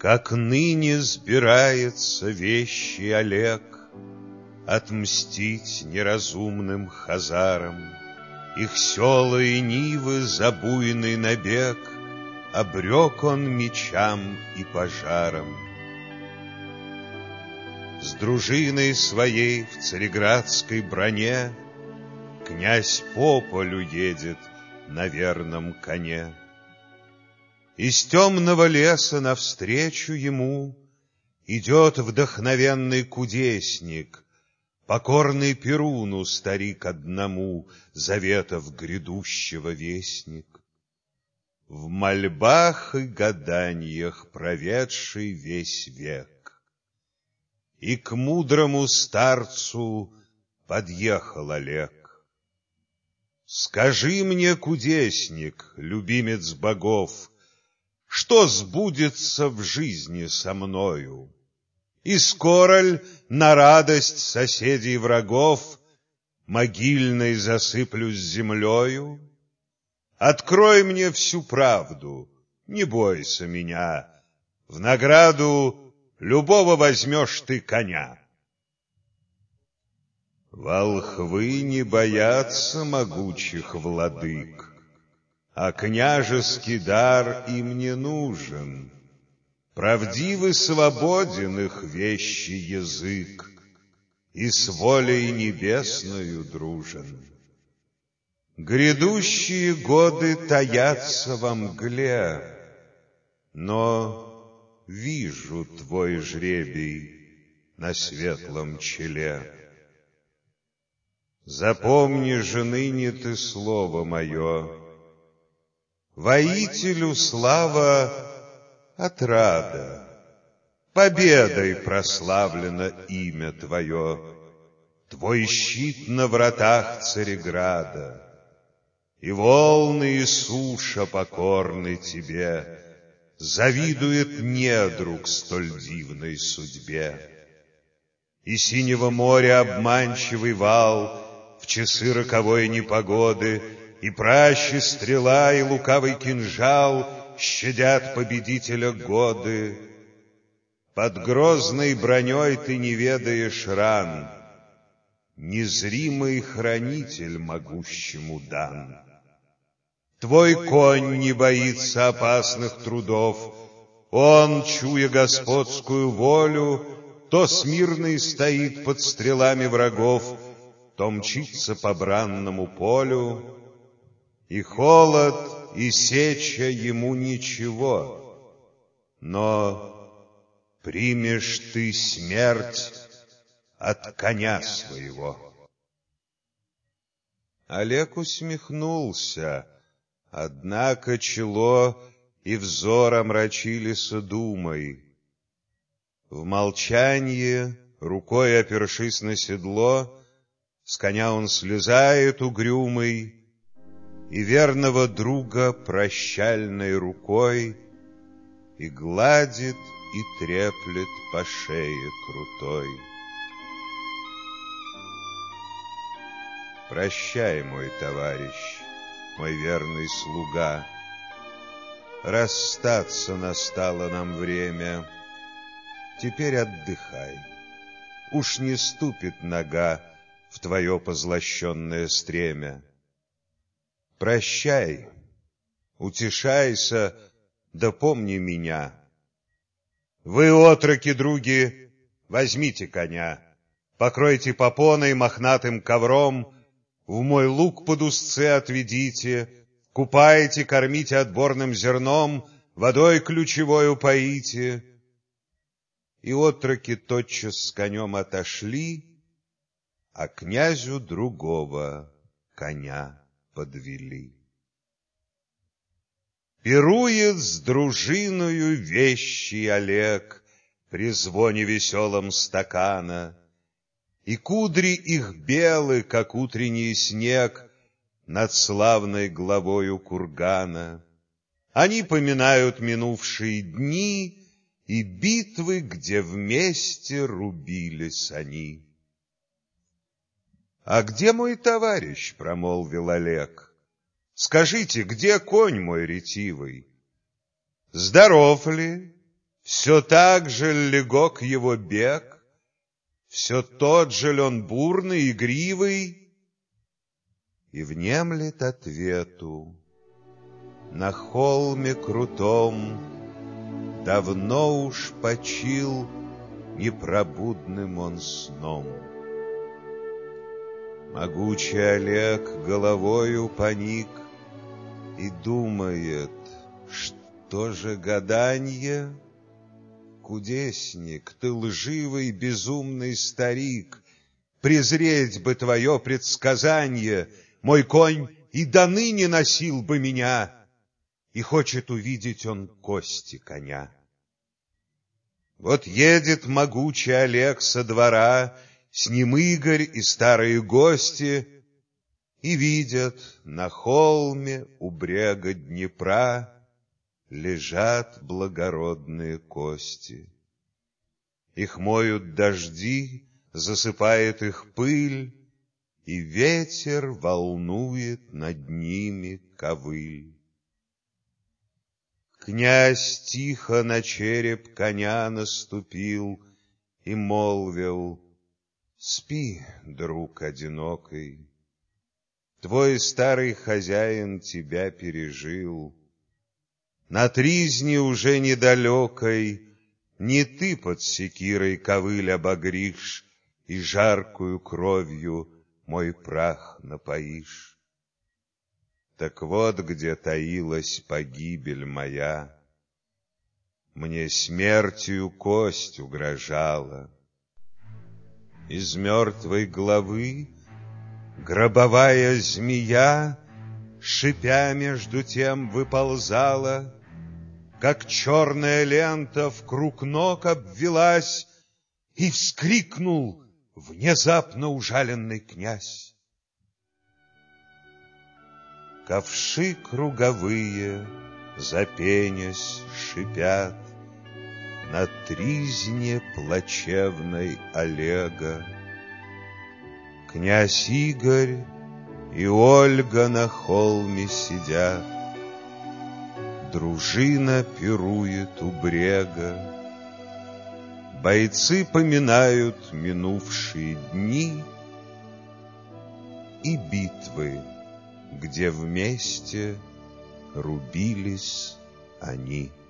Как ныне сбирается вещий Олег отмстить неразумным хазарам, их села и нивы за буйный набег обрек он мечам и пожарам. С дружиной своей в цареградской броне князь по полю едет на верном коне. Из темного леса навстречу ему идет вдохновенный кудесник, покорный Перуну старик одному, заветов грядущего вестник. В мольбах и гаданьях проведший весь век. И к мудрому старцу подъехал Олег. Скажи мне, кудесник, любимец богов, что сбудется в жизни со мною? И скоро ль на радость соседей и врагов могильной засыплюсь землею? Открой мне всю правду, не бойся меня, в награду любого возьмешь ты коня. Волхвы не боятся могучих владык, а княжеский дар им не нужен. Правдив и свободен их вещий язык, и с волей небесною дружен. Грядущие годы таятся во мгле, но вижу твой жребий на светлом челе. Запомни же ныне ты слово мое, воителю слава отрада, победой прославлено имя твое, твой щит на вратах Цареграда, и волны, и суша покорны тебе, завидует недруг столь дивной судьбе. И синего моря обманчивый вал в часы роковой непогоды, и пращи стрела, и лукавый кинжал щадят победителя годы. Под грозной броней ты не ведаешь ран, незримый хранитель могущему дан. Твой конь не боится опасных трудов, он, чуя господскую волю, то смирный стоит под стрелами врагов, то мчится по бранному полю, и холод, и сеча ему ничего, но примешь ты смерть от коня своего. Олег усмехнулся, однако чело и взор омрачились думой. В молчании, рукой опершись на седло, с коня он слезает угрюмый, и верного друга прощальной рукой и гладит, и треплет по шее крутой. Прощай, мой товарищ, мой верный слуга, расстаться настало нам время. Теперь отдыхай, уж не ступит нога в твое позлощенное стремя. Прощай, утешайся, да помни меня. Вы, отроки, други, возьмите коня, покройте попоной мохнатым ковром, в мой луг под узцы отведите, купайте, кормите отборным зерном, водой ключевою поите. И отроки тотчас с конем отошли, а князю другого коня подвели. Пирует с дружиною вещий Олег при звоне веселом стакана, и кудри их белы, как утренний снег, над славной главою кургана. Они поминают минувшие дни и битвы, где вместе рубились они. — А где мой товарищ? — промолвил Олег. — Скажите, где конь мой ретивый? Здоров ли? Все так же легок его бег, все тот же ли он бурный, игривый, и внемлет ответу: на холме крутом давно уж почил непробудным он сном. Могучий Олег головою поник и думает, что же гаданье? Кудесник, ты лживый безумный старик, презреть бы твое предсказанье, мой конь и доныне носил бы меня, и хочет увидеть он кости коня. Вот едет могучий Олег со двора, с ним Игорь и старые гости, и видят на холме у брега Днепра лежат благородные кости. Их моют дожди, засыпает их пыль, и ветер волнует над ними ковыль. Князь тихо на череп коня наступил и молвил: спи, друг одинокий, твой старый хозяин тебя пережил. На тризне уже недалекой не ты под секирой ковыль обогришь и жаркую кровью мой прах напоишь. Так вот где таилась погибель моя, мне смертью кость угрожала. Из мертвой головы гробовая змея, шипя между тем, выползала, как черная лента вкруг ног обвелась, и вскрикнул внезапно ужаленный князь. Ковши круговые, запенясь, шипят на тризне плачевной Олега. Князь Игорь и Ольга на холме сидят, дружина пирует у брега. Бойцы поминают минувшие дни и битвы, где вместе рубились они.